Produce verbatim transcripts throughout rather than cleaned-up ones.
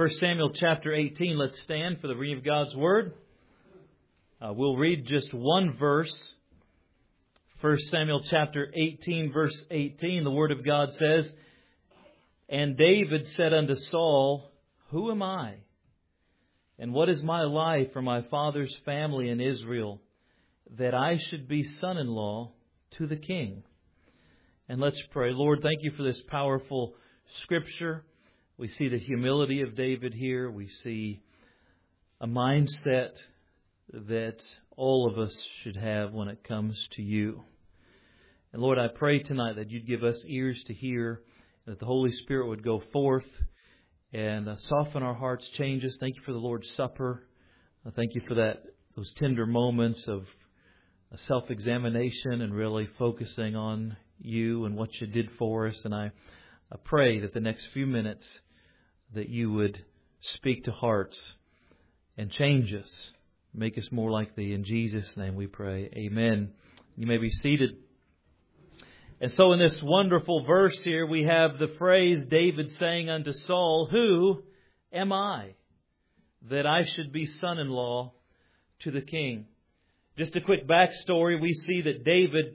First Samuel chapter eighteen. Let's stand for the reading of God's Word. Uh, we'll read just one verse. First Samuel chapter eighteen, verse eighteen. The Word of God says, "And David said unto Saul, Who am I? And what is my life for my father's family in Israel, that I should be son-in-law to the king?" And let's pray. Lord, thank you for this powerful Scripture. We see the humility of David here. We see a mindset that all of us should have when it comes to you. And Lord, I pray tonight that you'd give us ears to hear, that the Holy Spirit would go forth and uh, soften our hearts, change us. Thank you for the Lord's Supper. I thank you for that, those tender moments of self-examination and really focusing on you and what you did for us. And I, I pray that the next few minutes that you would speak to hearts and change us, make us more like thee. In Jesus' name we pray. Amen. You may be seated. And so in this wonderful verse here, we have the phrase David saying unto Saul, "Who am I, that I should be son-in-law to the king?" Just a quick backstory. We see that David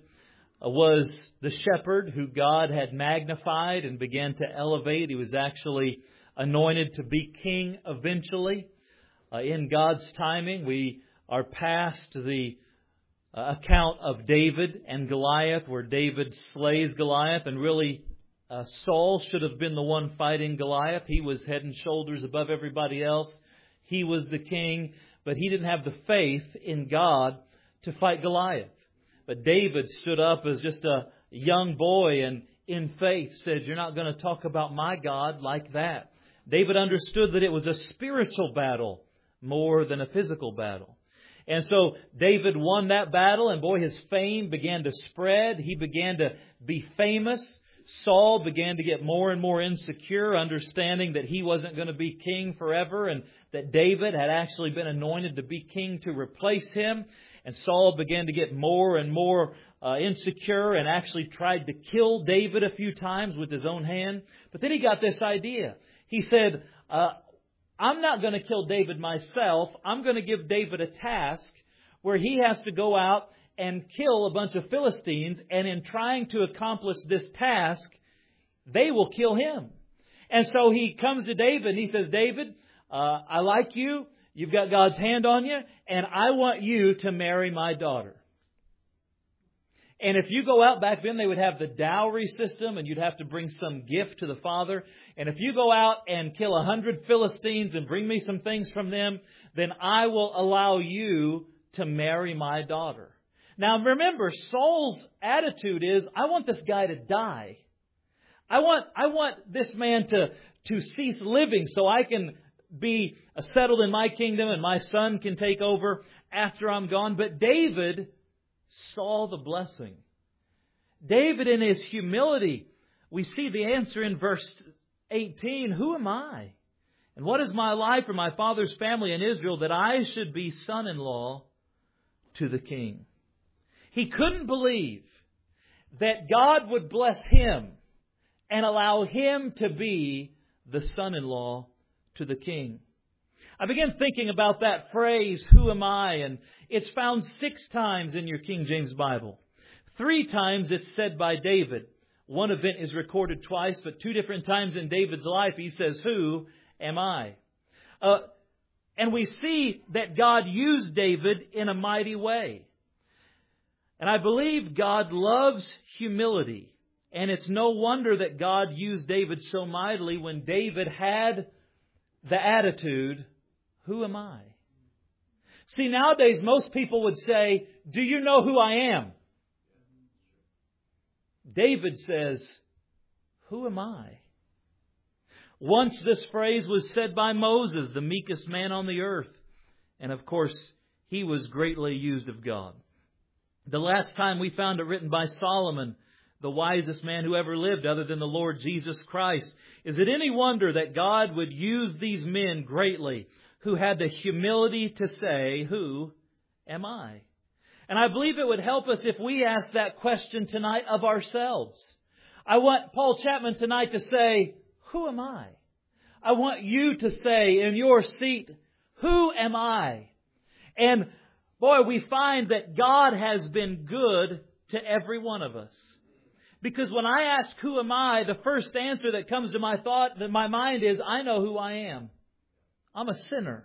was the shepherd who God had magnified and began to elevate. He was actually anointed to be king eventually. Uh, in God's timing, we are past the uh, account of David and Goliath, where David slays Goliath, and really uh, Saul should have been the one fighting Goliath. He was head and shoulders above everybody else. He was the king, but he didn't have the faith in God to fight Goliath. But David stood up as just a young boy and in faith said, "You're not going to talk about my God like that." David understood that it was a spiritual battle more than a physical battle. And so David won that battle, and boy, his fame began to spread. He began to be famous. Saul began to get more and more insecure, understanding that he wasn't going to be king forever and that David had actually been anointed to be king to replace him. And Saul began to get more and more uh, insecure and actually tried to kill David a few times with his own hand. But then he got this idea. He said, uh, I'm not going to kill David myself. I'm going to give David a task where he has to go out and kill a bunch of Philistines. And in trying to accomplish this task, they will kill him. And so he comes to David and he says, "David, uh, I like you. You've got God's hand on you. And I want you to marry my daughter." And if you go out, back then they would have the dowry system and you'd have to bring some gift to the father. And if you go out and kill a hundred Philistines and bring me some things from them, then I will allow you to marry my daughter. Now remember, Saul's attitude is, I want this guy to die. I want, I want this man to, to cease living so I can be settled in my kingdom and my son can take over after I'm gone. But David saw the blessing. David, in his humility, we see the answer in verse eighteen. "Who am I? And what is my life for my father's family in Israel, that I should be son-in-law to the king?" He couldn't believe that God would bless him and allow him to be the son-in-law to the king. I began thinking about that phrase, "Who am I?" And it's found six times in your King James Bible. Three times it's said by David. One event is recorded twice, but two different times in David's life he says, "Who am I?" Uh, and we see that God used David in a mighty way. And I believe God loves humility. And it's no wonder that God used David so mightily when David had the attitude, "Who am I?" See, nowadays most people would say, "Do you know who I am?" David says, "Who am I?" Once this phrase was said by Moses, the meekest man on the earth. And of course, he was greatly used of God. The last time we found it written by Solomon, the wisest man who ever lived other than the Lord Jesus Christ. Is it any wonder that God would use these men greatly who had the humility to say, "Who am I?" And I believe it would help us if we ask that question tonight of ourselves. I want Paul Chapman tonight to say, "Who am I?" I want you to say in your seat, who am I? And boy, we find that God has been good to every one of us. Because when I ask, who am I? The first answer that comes to my thought, that my mind is, I know who I am. I'm a sinner.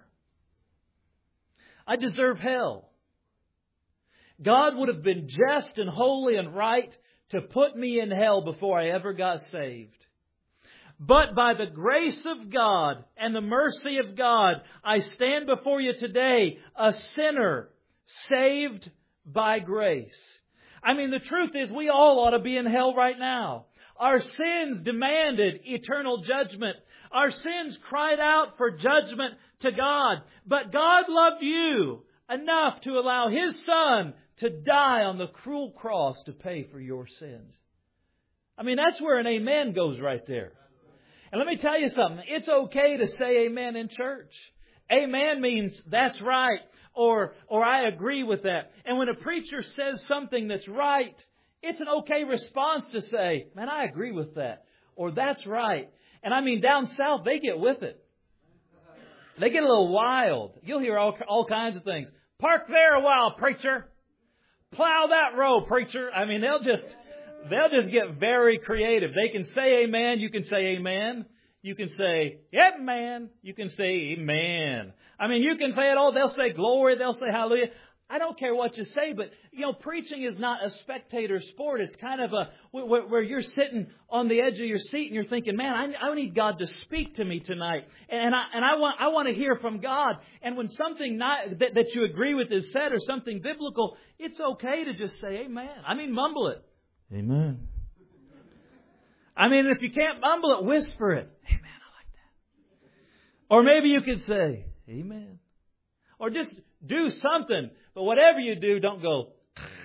I deserve hell. God would have been just and holy and right to put me in hell before I ever got saved. But by the grace of God and the mercy of God, I stand before you today, a sinner saved by grace. I mean, the truth is we all ought to be in hell right now. Our sins demanded eternal judgment. Our sins cried out for judgment to God. But God loved you enough to allow His Son to die on the cruel cross to pay for your sins. I mean, that's where an amen goes right there. And let me tell you something. It's okay to say amen in church. Amen means that's right. Or, or I agree with that. And when a preacher says something that's right, it's an okay response to say, man, I agree with that. Or that's right. And I mean, down south, they get with it. They get a little wild. You'll hear all, all kinds of things. Park there a while, preacher. Plow that row, preacher. I mean, they'll just, they'll just get very creative. They can say amen. You can say amen. You can say, yep, man. You can say amen. I mean, you can say it all. They'll say glory. They'll say hallelujah. I don't care what you say, but, you know, preaching is not a spectator sport. It's kind of a, where, where you're sitting on the edge of your seat and you're thinking, man, I, I need God to speak to me tonight. And I, and I want, I want to hear from God. And when something not, that, that you agree with is said or something biblical, it's okay to just say amen. I mean, mumble it. Amen. I mean, if you can't mumble it, whisper it. Amen, I like that. Or maybe you could say, amen. Or just do something. But whatever you do, don't go.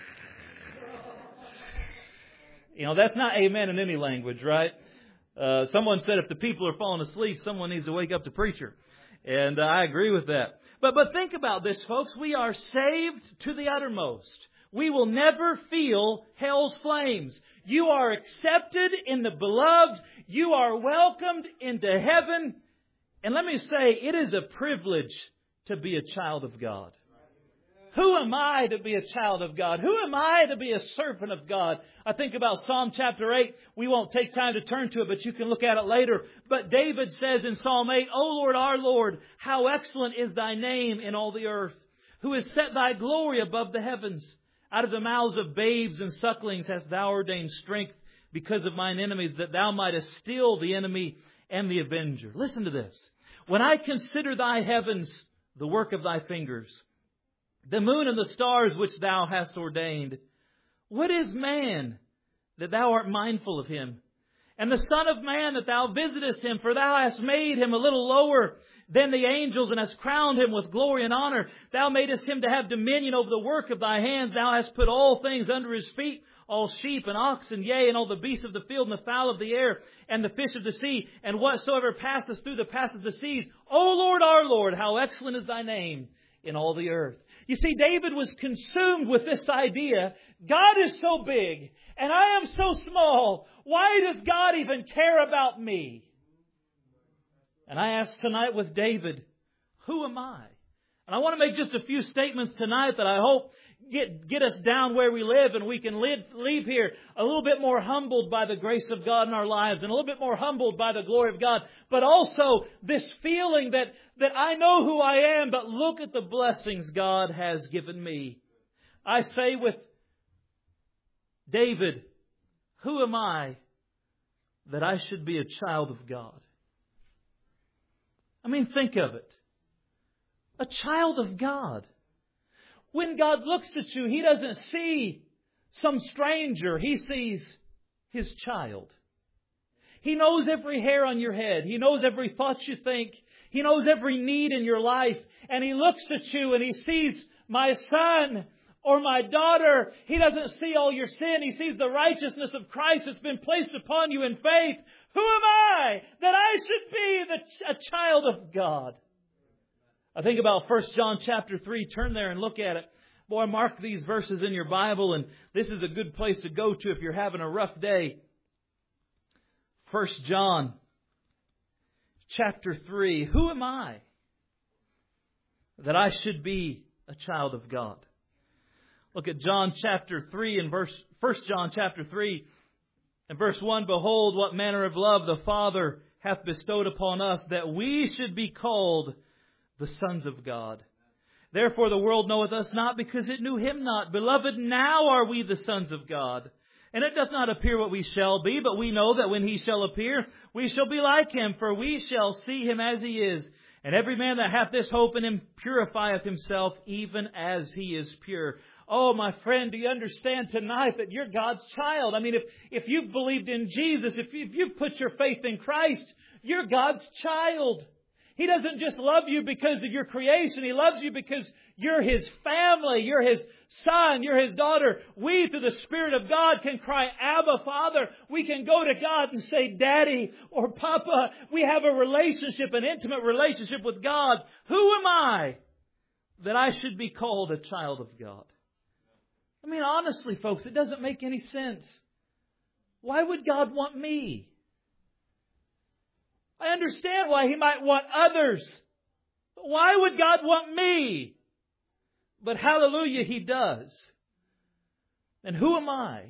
You know, that's not amen in any language, right? Uh, someone said if the people are falling asleep, someone needs to wake up the preacher. And uh, I agree with that. But, but think about this, folks. We are saved to the uttermost. We will never feel hell's flames. You are accepted in the beloved. You are welcomed into heaven. And let me say, it is a privilege to be a child of God. Who am I to be a child of God? Who am I to be a servant of God? I think about Psalm chapter eight. We won't take time to turn to it, but you can look at it later. But David says in Psalm eight, O Lord, our Lord, how excellent is Thy name in all the earth, who has set Thy glory above the heavens. Out of the mouths of babes and sucklings hast Thou ordained strength because of mine enemies, that Thou mightest still the enemy and the avenger. Listen to this. When I consider Thy heavens, the work of Thy fingers, the moon and the stars which Thou hast ordained, what is man that Thou art mindful of him? And the Son of Man that Thou visitest him, for Thou hast made him a little lower than the angels, and hast crowned him with glory and honor. Thou madest him to have dominion over the work of Thy hands. Thou hast put all things under his feet, all sheep and oxen, yea, and all the beasts of the field, and the fowl of the air, and the fish of the sea, and whatsoever passeth through the passes of the seas. O Lord, our Lord, how excellent is Thy name in all the earth. You see, David was consumed with this idea. God is so big, and I am so small. Why does God even care about me? And I ask tonight with David, who am I? And I want to make just a few statements tonight that I hope get, get us down where we live, and we can live, leave here a little bit more humbled by the grace of God in our lives, and a little bit more humbled by the glory of God. But also this feeling that, that I know who I am, but look at the blessings God has given me. I say with David, who am I that I should be a child of God? I mean, think of it. A child of God. When God looks at you, He doesn't see some stranger. He sees His child. He knows every hair on your head. He knows every thought you think. He knows every need in your life. And He looks at you and He sees my son or my daughter. He doesn't see all your sin. He sees the righteousness of Christ that's been placed upon you in faith. Who am I that I should be the, a child of God? I think about First John chapter three. Turn there and look at it. Boy, mark these verses in your Bible, and this is a good place to go to if you're having a rough day. First John chapter three. Who am I that I should be a child of God? Look at John chapter three and verse, First John chapter three and verse one. Behold, what manner of love the Father hath bestowed upon us, that we should be called the sons of God. Therefore the world knoweth us not, because it knew Him not. Beloved, now are we the sons of God. And it doth not appear what we shall be, but we know that when He shall appear, we shall be like Him, for we shall see Him as He is. And every man that hath this hope in Him purifieth himself, even as He is pure. Oh, my friend, do you understand tonight that you're God's child? I mean, if, if you've believed in Jesus, if, you, if you've put your faith in Christ, you're God's child. He doesn't just love you because of your creation. He loves you because you're His family. You're His son. You're His daughter. We, through the Spirit of God, can cry, Abba, Father. We can go to God and say, Daddy or Papa. We have a relationship, an intimate relationship with God. Who am I that I should be called a child of God? I mean, honestly, folks, it doesn't make any sense. Why would God want me? I understand why He might want others. But why would God want me? But hallelujah, He does. And who am I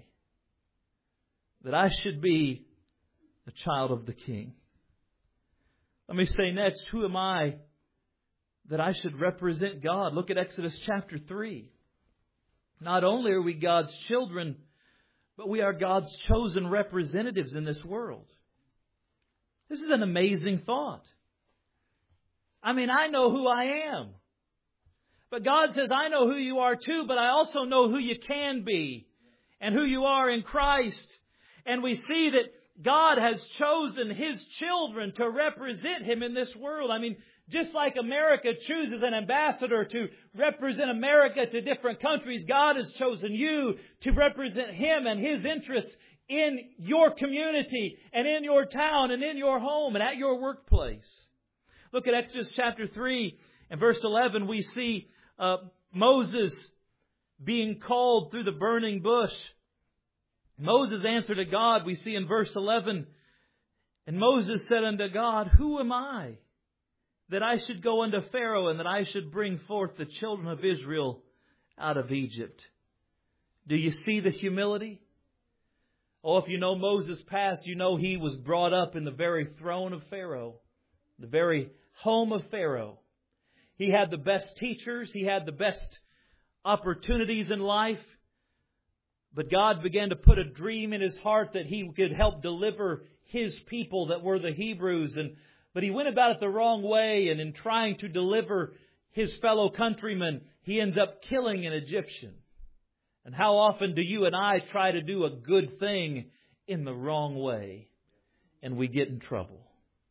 that I should be a child of the King? Let me say next, who am I that I should represent God? Look at Exodus chapter three. Not only are we God's children, but we are God's chosen representatives in this world. This is an amazing thought. I mean, I know who I am. But God says, I know who you are too, but I also know who you can be and who you are in Christ. And we see that God has chosen His children to represent Him in this world. I mean, just like America chooses an ambassador to represent America to different countries, God has chosen you to represent Him and His interests in your community and in your town and in your home and at your workplace. Look at Exodus chapter three and verse eleven. We see uh, Moses being called through the burning bush. Moses answered to God, we see in verse eleven, and Moses said unto God, Who am I that I should go unto Pharaoh and that I should bring forth the children of Israel out of Egypt? Do you see the humility? Oh, if you know Moses' past, you know he was brought up in the very throne of Pharaoh, the very home of Pharaoh. He had the best teachers. He had the best opportunities in life. But God began to put a dream in his heart that he could help deliver his people that were the Hebrews. And But he went about it the wrong way. And in trying to deliver his fellow countrymen, he ends up killing an Egyptian. And how often do you and I try to do a good thing in the wrong way and we get in trouble?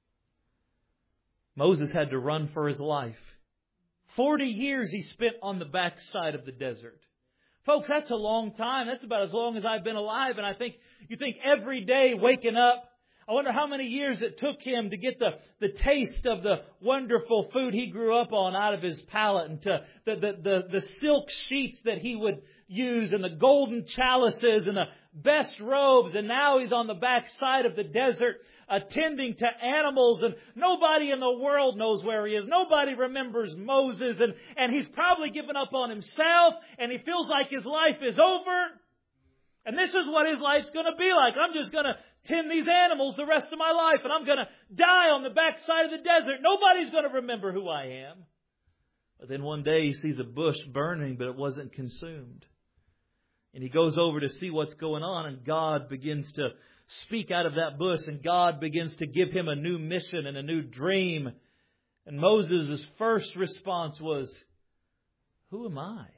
Moses had to run for his life. Forty years he spent on the backside of the desert. Folks, that's a long time. That's about as long as I've been alive. And I think, you think every day waking up, I wonder how many years it took him to get the, the taste of the wonderful food he grew up on out of his palate, and to the, the, the, the silk sheets that he would use, and the golden chalices and the best robes. And now he's on the backside of the desert attending to animals, and nobody in the world knows where he is. Nobody remembers Moses, and, and he's probably given up on himself, and he feels like his life is over. And this is what his life's going to be like. I'm just going to tend these animals the rest of my life, and I'm going to die on the backside of the desert. Nobody's going to remember who I am. But then one day he sees a bush burning, but it wasn't consumed. And he goes over to see what's going on, and God begins to speak out of that bush, and God begins to give him a new mission and a new dream. And Moses' first response was, Who am I?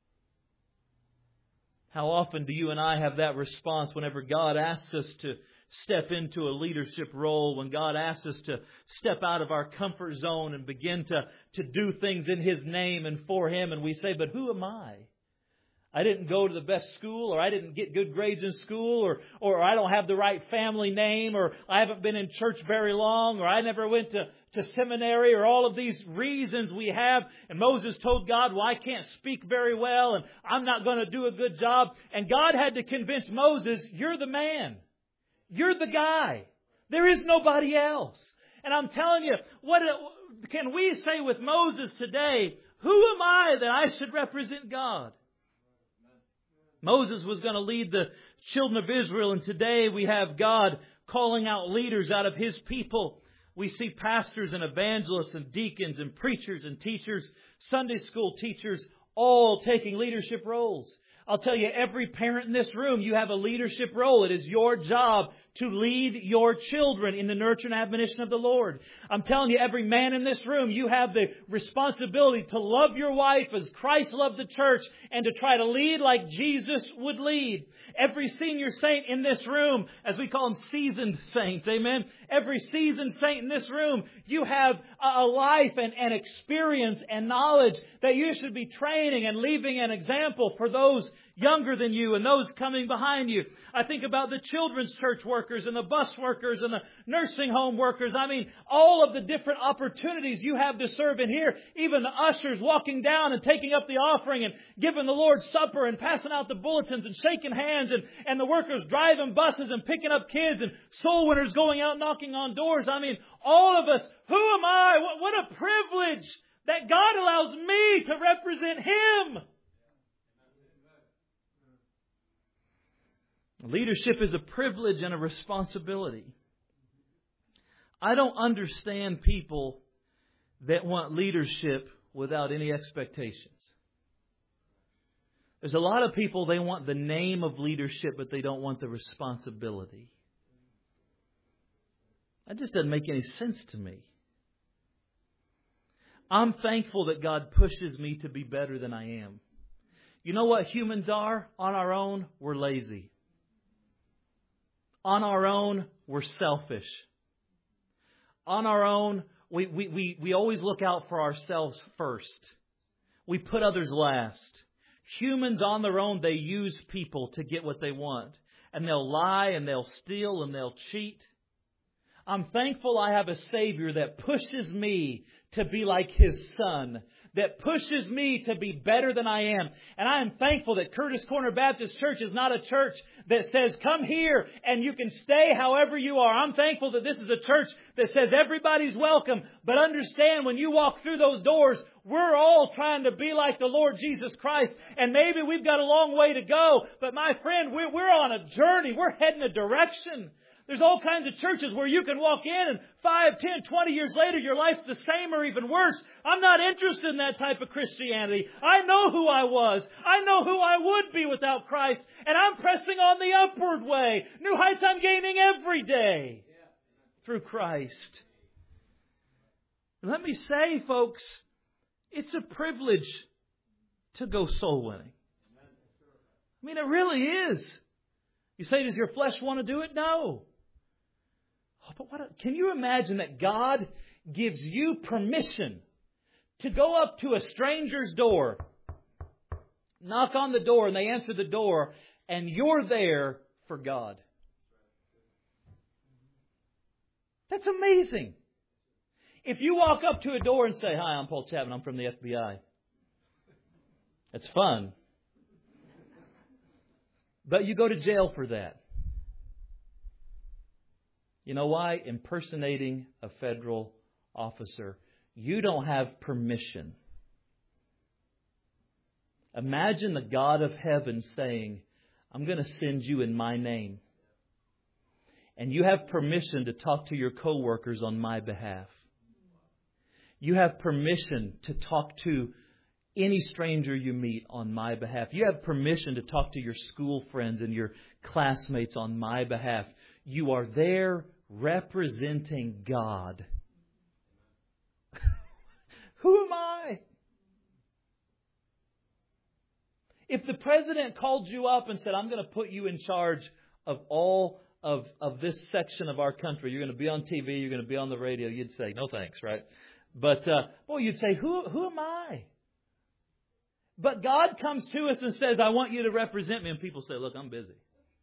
How often do you and I have that response whenever God asks us to step into a leadership role, when God asks us to step out of our comfort zone and begin to, to do things in His name and for Him, and we say, but who am I? I didn't go to the best school, or I didn't get good grades in school, or, or I don't have the right family name, or I haven't been in church very long, or I never went to, to seminary, or all of these reasons we have. And Moses told God, well, I can't speak very well, and I'm not going to do a good job. And God had to convince Moses, you're the man. You're the guy. There is nobody else. And I'm telling you, what can we say with Moses today? Who am I that I should represent God? Moses was going to lead the children of Israel, and today we have God calling out leaders out of His people. We see pastors and evangelists and deacons and preachers and teachers, Sunday school teachers, all taking leadership roles. I'll tell you, every parent in this room, you have a leadership role. It is your job to lead your children in the nurture and admonition of the Lord. I'm telling you, every man in this room, you have the responsibility to love your wife as Christ loved the church and to try to lead like Jesus would lead. Every senior saint in this room, as we call them seasoned saints, amen? Every seasoned saint in this room, you have a life and, and experience and knowledge that you should be training and leaving an example for those younger than you and those coming behind you. I think about the children's church workers and the bus workers and the nursing home workers. I mean, all of the different opportunities you have to serve in here. Even the ushers walking down and taking up the offering and giving the Lord's Supper and passing out the bulletins and shaking hands, and, and the workers driving buses and picking up kids and soul winners going out knocking on doors. I mean, all of us, who am I? What, what a privilege that God allows me to represent Him. Leadership is a privilege and a responsibility. I don't understand people that want leadership without any expectations. There's a lot of people, they want the name of leadership, but they don't want the responsibility. That just doesn't make any sense to me. I'm thankful that God pushes me to be better than I am. You know what humans are? On our own, we're lazy. On our own, we're selfish. On our own, we, we, we, we always look out for ourselves first. We put others last. Humans on their own, they use people to get what they want. And they'll lie and they'll steal and they'll cheat. I'm thankful I have a Savior that pushes me to be like His Son, that pushes me to be better than I am. And I am thankful that Curtis Corner Baptist Church is not a church that says, come here and you can stay however you are. I'm thankful that this is a church that says everybody's welcome. But understand, when you walk through those doors, we're all trying to be like the Lord Jesus Christ. And maybe we've got a long way to go. But my friend, we're, we're on a journey. We're heading a direction. There's all kinds of churches where you can walk in and five, ten, twenty years later, your life's the same or even worse. I'm not interested in that type of Christianity. I know who I was. I know who I would be without Christ. And I'm pressing on the upward way. New heights I'm gaining every day through Christ. Let me say, folks, it's a privilege to go soul winning. I mean, it really is. You say, does your flesh want to do it? No. Oh, but what? Can you imagine that God gives you permission to go up to a stranger's door, knock on the door, and they answer the door, and you're there for God? That's amazing. If you walk up to a door and say, hi, I'm Paul Chapman, I'm from the F B I. It's fun. But you go to jail for that. You know why? Impersonating a federal officer. You don't have permission. Imagine the God of heaven saying, I'm going to send you in my name. And you have permission to talk to your coworkers on my behalf. You have permission to talk to any stranger you meet on my behalf. You have permission to talk to your school friends and your classmates on my behalf. You are there representing God. Who am I? If the president called you up and said, I'm going to put you in charge of all of, of this section of our country, you're going to be on T V, you're going to be on the radio, you'd say, no thanks, right? But, uh, boy, you'd say, who, who am I? But God comes to us and says, I want you to represent me. And people say, look, I'm busy.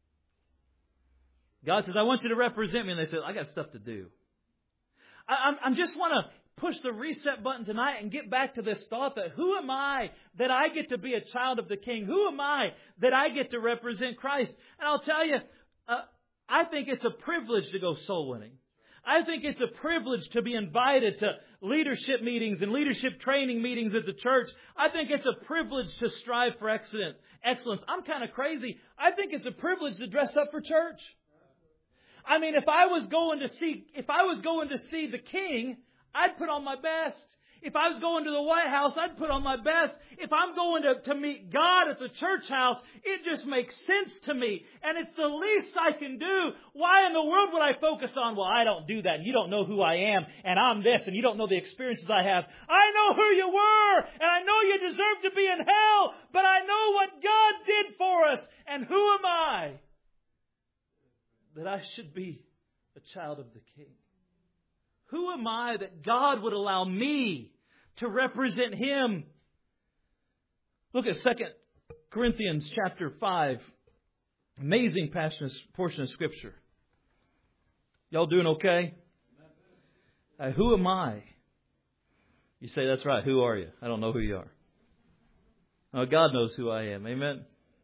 God says, I want you to represent me. And they say, I got stuff to do. I, I, I just want to push the reset button tonight and get back to this thought that who am I that I get to be a child of the King? Who am I that I get to represent Christ? And I'll tell you, uh, I think it's a privilege to go soul winning. I think it's a privilege to be invited to leadership meetings and leadership training meetings at the church. I think it's a privilege to strive for excellence. Excellence. I'm kind of crazy. I think it's a privilege to dress up for church. I mean, if I was going to see, if I was going to see the King, I'd put on my best. If I was going to the White House, I'd put on my best. If I'm going to, to meet God at the church house, it just makes sense to me. And it's the least I can do. Why in the world would I focus on, well, I don't do that. You don't know who I am, and I'm this, and you don't know the experiences I have. I know who you were, and I know you deserve to be in hell, but I know what God did for us. And who am I that I should be a child of the King? Who am I that God would allow me to represent Him? Look at Second Corinthians chapter five. Amazing passionate portion of Scripture. Y'all doing okay? Uh, who am I? You say, that's right. Who are you? I don't know who you are. Oh, God knows who I am. Amen.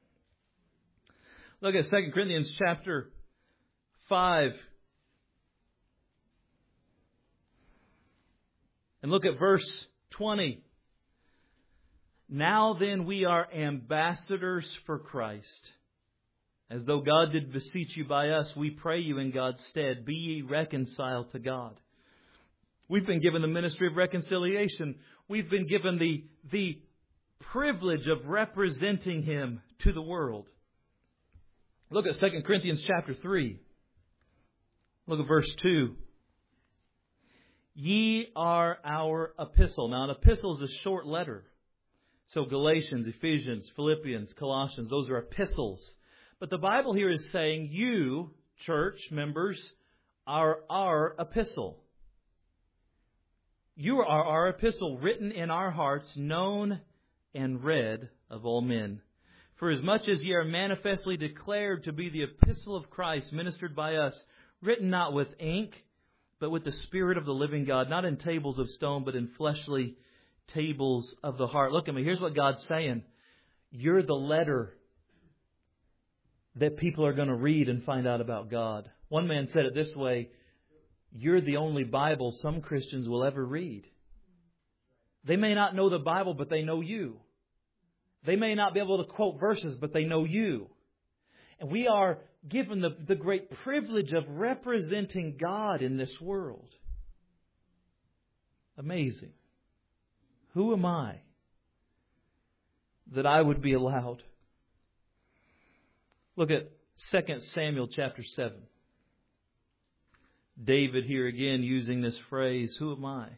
Look at Second Corinthians chapter five. And look at verse twenty. Now then we are ambassadors for Christ. As though God did beseech you by us, we pray you in God's stead, be ye reconciled to God. We've been given the ministry of reconciliation. We've been given the, the privilege of representing Him to the world. Look at Second Corinthians chapter three. Look at verse two. Ye are our epistle. Now, an epistle is a short letter. So Galatians, Ephesians, Philippians, Colossians, those are epistles. But the Bible here is saying you, church members, are our epistle. You are our epistle, written in our hearts, known and read of all men. For as much as ye are manifestly declared to be the epistle of Christ, ministered by us, written not with ink, but with the Spirit of the living God, not in tables of stone, but in fleshly tables of the heart. Look at me. Here's what God's saying. You're the letter that people are going to read and find out about God. One man said it this way. You're the only Bible some Christians will ever read. They may not know the Bible, but they know you. They may not be able to quote verses, but they know you. And we are given the, the great privilege of representing God in this world. Amazing. Who am I that I would be allowed? Look at Second Samuel chapter seven. David here again using this phrase, who am I?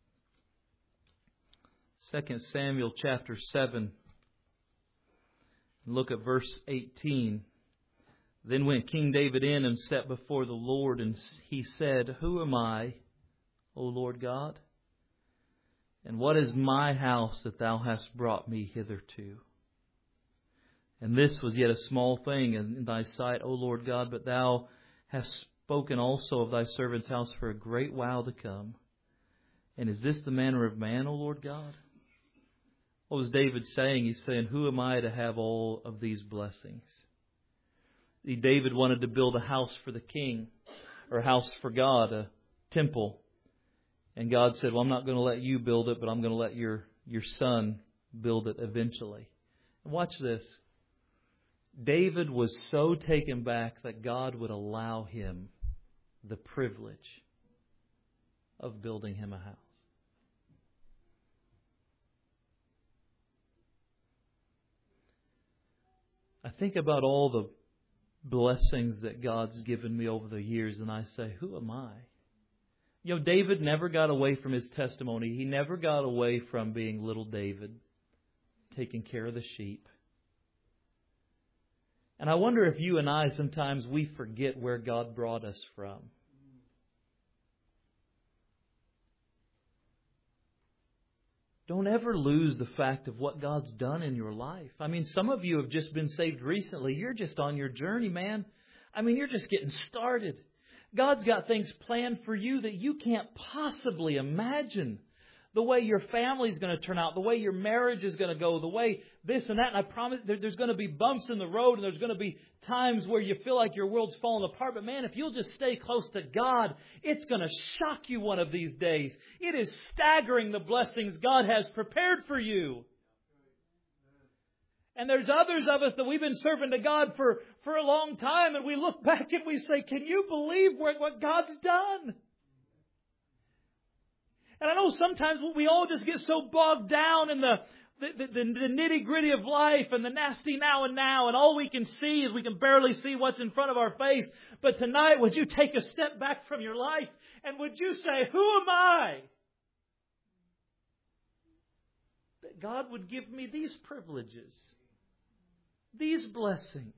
Second Samuel chapter seven. Look at verse eighteen. Then went King David in and sat before the Lord, and he said, who am I, O Lord God? And what is my house that thou hast brought me hitherto? And this was yet a small thing in thy sight, O Lord God, but thou hast spoken also of thy servant's house for a great while to come. And is this the manner of man, O Lord God? What was David saying? He's saying, who am I to have all of these blessings? David wanted to build a house for the king, or a house for God, a temple. And God said, well, I'm not going to let you build it, but I'm going to let your, your son build it eventually. And watch this. David was so taken back that God would allow him the privilege of building him a house. I think about all the blessings that God's given me over the years, and I say, who am I? You know, David never got away from his testimony. He never got away from being little David, taking care of the sheep. And I wonder if you and I, sometimes we forget where God brought us from. Don't ever lose the fact of what God's done in your life. I mean, some of you have just been saved recently. You're just on your journey, man. I mean, you're just getting started. God's got things planned for you that you can't possibly imagine. the way your family's going to turn out, the way your marriage is going to go, the way this and that. And I promise there, there's going to be bumps in the road, and there's going to be times where you feel like your world's falling apart. But man, if you'll just stay close to God, it's going to shock you one of these days. It is staggering the blessings God has prepared for you. And there's others of us that we've been serving to God for, for a long time, and we look back and we say, can you believe what God's done? And I know sometimes we all just get so bogged down in the, the, the, the nitty-gritty of life and the nasty now and now, and all we can see is we can barely see what's in front of our face. But tonight, would you take a step back from your life and would you say, who am I that God would give me these privileges, these blessings?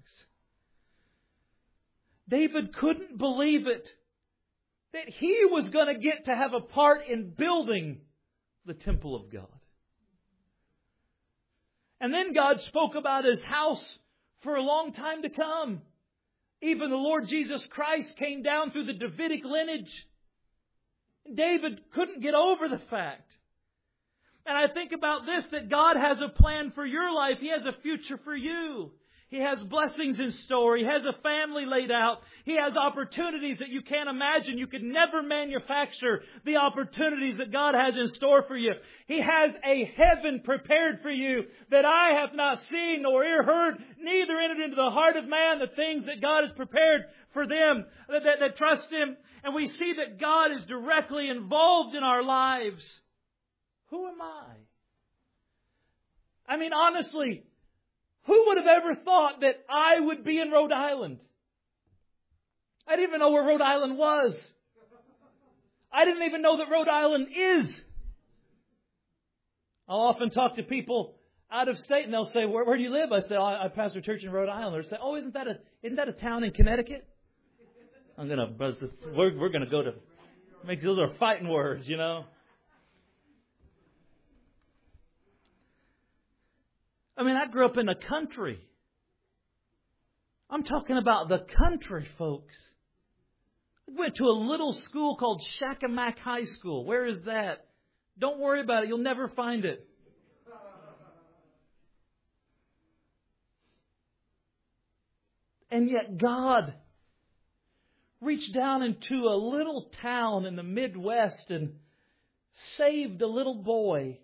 David couldn't believe it, that he was going to get to have a part in building the temple of God. And then God spoke about His house for a long time to come. Even the Lord Jesus Christ came down through the Davidic lineage. David couldn't get over the fact. And I think about this, that God has a plan for your life. He has a future for you. He has blessings in store. He has a family laid out. He has opportunities that you can't imagine. You could never manufacture the opportunities that God has in store for you. He has a heaven prepared for you that I have not seen nor ear heard, neither entered into the heart of man the things that God has prepared for them that, that, that trust Him. And we see that God is directly involved in our lives. Who am I? I mean, honestly, who would have ever thought that I would be in Rhode Island? I didn't even know where Rhode Island was. I didn't even know that Rhode Island is. I'll often talk to people out of state and they'll say, where, where do you live? I say, oh, I pastor a church in Rhode Island. They'll say, oh, isn't that a, isn't that a town in Connecticut? I'm going to buzz this. We're, we're going to go to, make those are fighting words, you know. I mean, I grew up in the country. I'm talking about the country, folks. I went to a little school called Shakamak High School. Where is that? Don't worry about it. You'll never find it. And yet God reached down into a little town in the Midwest and saved a little boy.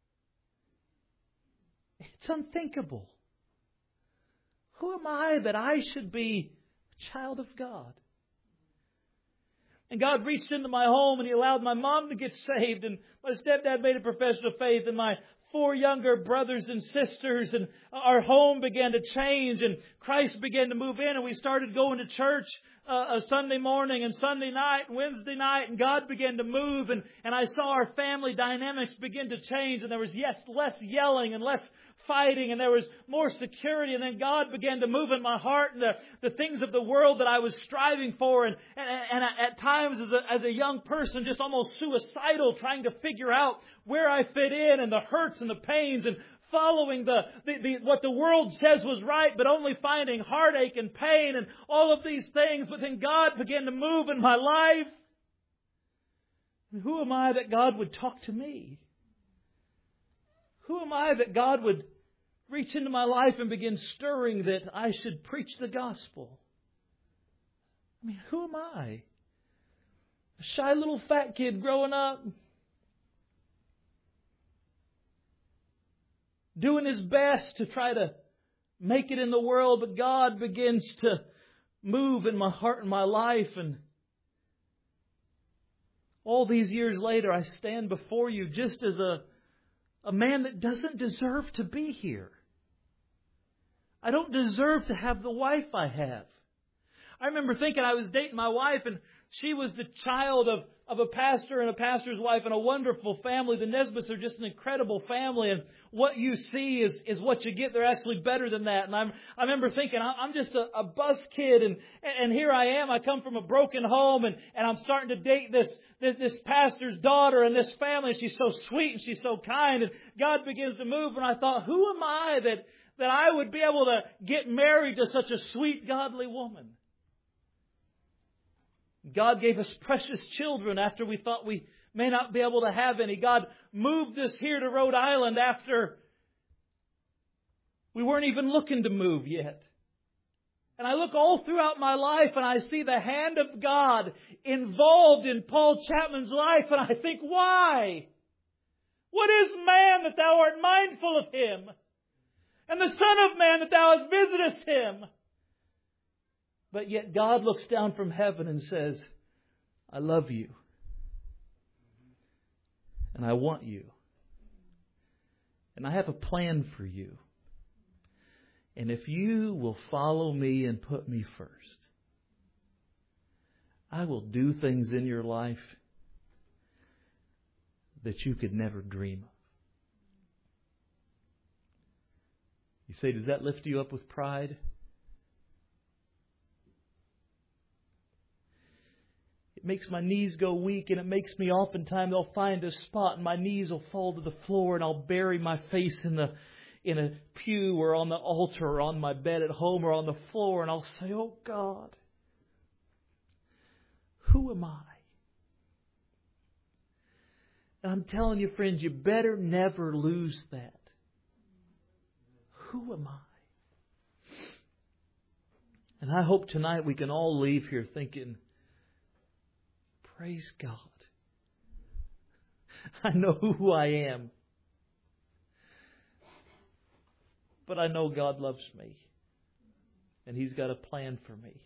It's unthinkable. Who am I that I should be a child of God? And God reached into my home and He allowed my mom to get saved, and my stepdad made a profession of faith, and my four younger brothers and sisters, and our home began to change, and Christ began to move in, and we started going to church uh, a Sunday morning and Sunday night and Wednesday night, and God began to move, and, and I saw our family dynamics begin to change, and there was yes less yelling and less fighting, and there was more security, and then God began to move in my heart, and the, the things of the world that I was striving for, and, and, and at times as a, as a young person just almost suicidal, trying to figure out where I fit in, and the hurts and the pains, and following the, the, the what the world says was right, but only finding heartache and pain and all of these things. But then God began to move in my life. And who am I that God would talk to me? Who am I that God would reach into my life and begin stirring that I should preach the gospel? I mean, who am I? A shy little fat kid growing up, doing his best to try to make it in the world, but God begins to move in my heart and my life. And all these years later, I stand before you just as a, a man that doesn't deserve to be here. I don't deserve to have the wife I have. I remember thinking I was dating my wife, and she was the child of, of a pastor and a pastor's wife and a wonderful family. The Nesbitts are just an incredible family, and what you see is, is what you get. They're actually better than that. And I'm, I remember thinking, I'm just a, a bus kid, and, and here I am. I come from a broken home, and, and I'm starting to date this, this, this pastor's daughter and this family. She's so sweet and she's so kind, and God begins to move. And I thought, who am I that, that I would be able to get married to such a sweet, godly woman? God gave us precious children after we thought we, may not be able to have any. God moved us here to Rhode Island after we weren't even looking to move yet. And I look all throughout my life and I see the hand of God involved in Paul Chapman's life, and I think, why? What is man that Thou art mindful of him? And the Son of Man that Thou hast visitest him? But yet God looks down from heaven and says, I love you. And I want you. And I have a plan for you. And if you will follow me and put me first, I will do things in your life that you could never dream of. You say, does that lift you up with pride? It makes my knees go weak, and it makes me oftentimes I'll find a spot and my knees will fall to the floor and I'll bury my face in the in a pew or on the altar or on my bed at home or on the floor, and I'll say, oh God, who am I? And I'm telling you, friends, you better never lose that. Who am I? And I hope tonight we can all leave here thinking, praise God. I know who I am. But I know God loves me. And He's got a plan for me.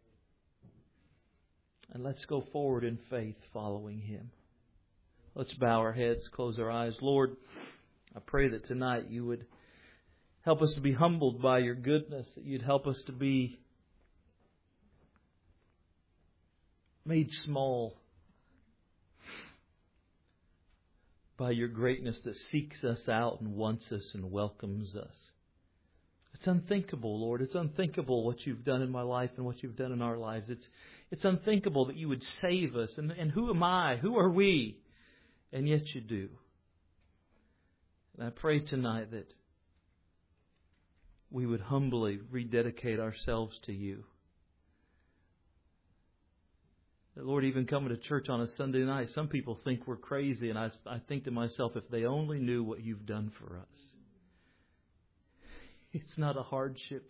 And let's go forward in faith following Him. Let's bow our heads, close our eyes. Lord, I pray that tonight You would help us to be humbled by Your goodness. That You'd help us to be made small by Your greatness that seeks us out and wants us and welcomes us. It's unthinkable, Lord. It's unthinkable what You've done in my life and what You've done in our lives. It's it's unthinkable that You would save us. And, and who am I? Who are we? And yet You do. And I pray tonight that we would humbly rededicate ourselves to You. That, Lord, even coming to church on a Sunday night, some people think we're crazy. And I, I think to myself, if they only knew what You've done for us. It's not a hardship.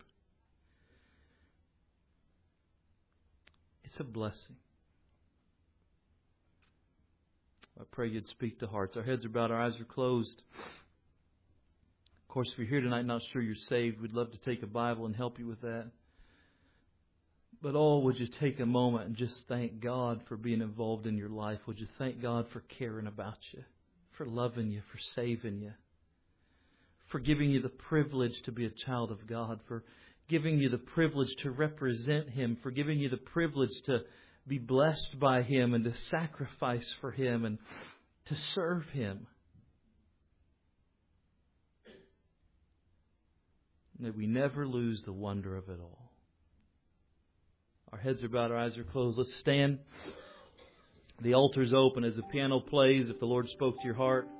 It's a blessing. I pray You'd speak to hearts. Our heads are bowed, our eyes are closed. Of course, if you're here tonight not sure you're saved, we'd love to take a Bible and help you with that. But oh, would you take a moment and just thank God for being involved in your life? Would you thank God for caring about you, for loving you, for saving you? For giving you the privilege to be a child of God, for giving you the privilege to represent Him, for giving you the privilege to be blessed by Him and to sacrifice for Him and to serve Him. May we never lose the wonder of it all. Our heads are bowed, our eyes are closed. Let's stand. The altar's open as the piano plays if the Lord spoke to your heart.